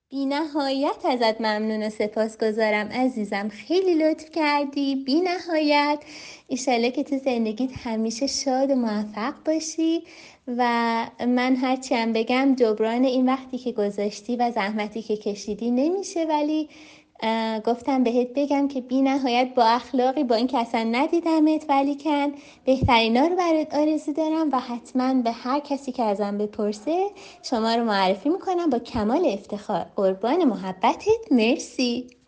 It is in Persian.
بی نهایت ازت ممنون و سپاسگزارم عزیزم. خیلی لطف کردی بی نهایت. ایشالله که تو زندگیت همیشه شاد و موفق باشی و من هرچی هم بگم جبران این وقتی که گذاشتی و زحمتی که کشیدی نمیشه، ولی گفتم بهت بگم که بی نهایت با اخلاقی، با این که اصلا ندیدمت ولی کن بهترینا رو برات آرزو دارم و حتما به هر کسی که ازم بپرسه شما رو معرفی میکنم با کمال افتخار. قربان محبتت. مرسی.